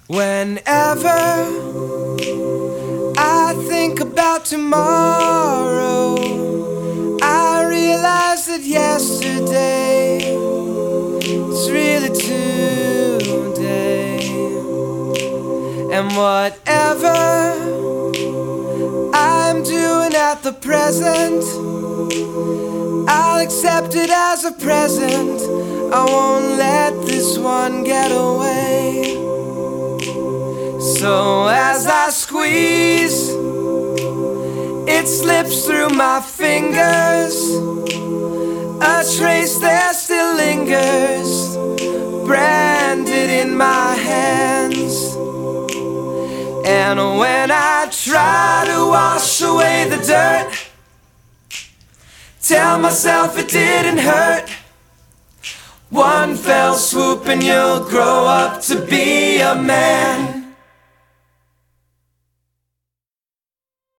Whenever I think about tomorrow, I realize that yesterday is really today. And whatever I'm doing at the present, I'll accept it as a present. I won't let this one get away. So as I squeeze, it slips through my fingers. A trace there still lingers, branded in my hands. And when I try to wash away the dirt, tell myself it didn't hurt. One fell swoop and you'll grow up to be a man.